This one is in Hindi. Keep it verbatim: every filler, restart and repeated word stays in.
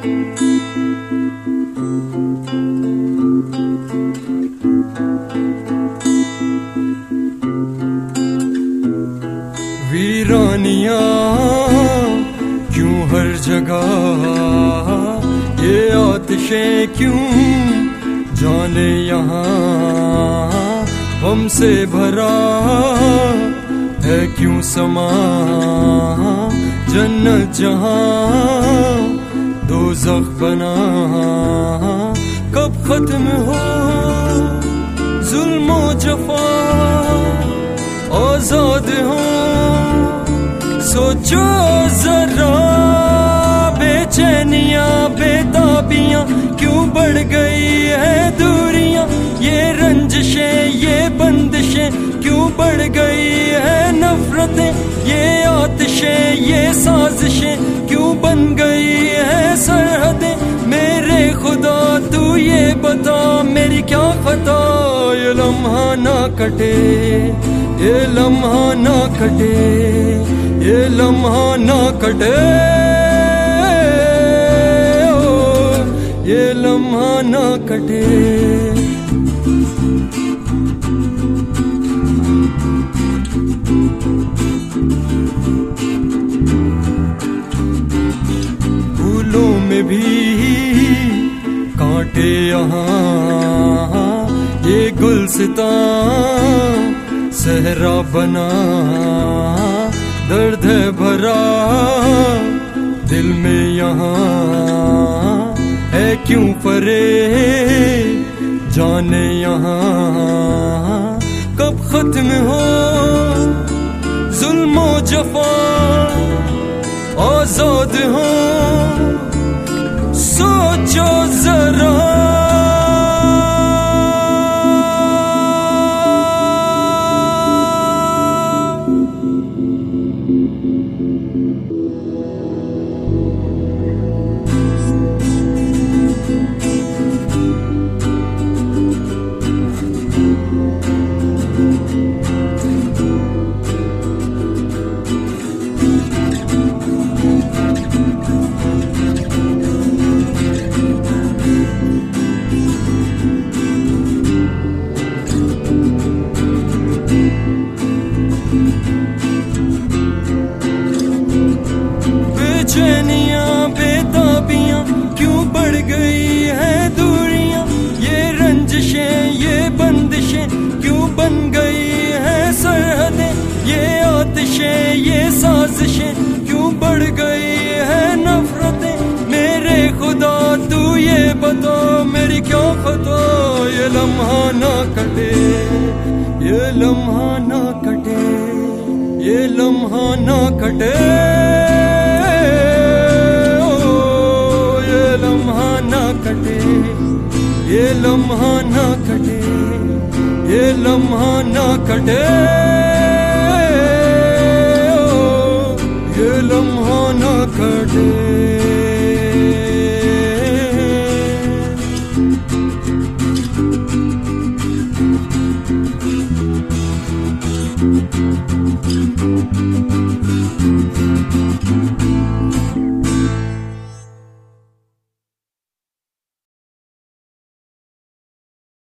वीरानियां क्यों हर जगह, ये आतिशें क्यों जाने यहाँ हमसे भरा है क्यों समा। जन्नत जहाँ दोज़ख बना, कब खत्म हो जुल्म और जफा, आजाद हो सोचो जरा। बेचैनियां बेताबियां क्यों बढ़ गई है दूरियां, ये रंजिशें ये बंदिशें क्यों बढ़ गई है नफरतें, ये आतिशें ये साजिशें क्यों बन गई है सरहदें। मेरे खुदा तू ये बता मेरी क्या खता, ये लम्हा ना कटे ये लम्हा ना कटे ये लम्हा ना कटे ये लम्हा ना कटे। फूलों में भी कांटे यहाँ, ये गुलसितां सहरा बना। दर्द है भरा दिल में यहाँ, है क्यों परे जाने यहाँ। कब खत्म हो जुल्म और जफा, आजाद हो सोचो जरा। बेचैनियां बेताबियां क्यों बढ़ गई है दूरियां, ये रंजिशें ये बंदिशें क्यों बन गई है सरहदें। ये आतिशें ये साजिशें क्यों बढ़ गई है नफरतें। मेरे खुदा तू ये बता मेरी क्या खता, ये लम्हा ना कटे ये लम्हा ना कटे ये लम्हा ना कटे कटे ये लम्हा ना कटे ये लम्हा ना कटे ये लम्हा ना कटे।